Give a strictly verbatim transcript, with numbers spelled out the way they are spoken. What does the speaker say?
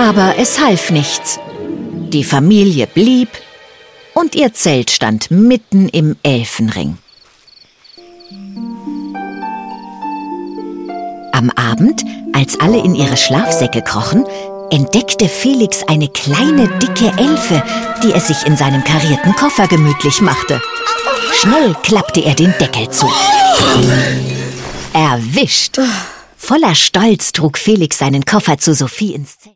Aber es half nichts. Die Familie blieb und ihr Zelt stand mitten im Elfenring. Am Abend, als alle in ihre Schlafsäcke krochen, entdeckte Felix eine kleine, dicke Elfe, die es sich in seinem karierten Koffer gemütlich machte. Schnell klappte er den Deckel zu. Erwischt! Voller Stolz trug Felix seinen Koffer zu Sophie ins Zelt.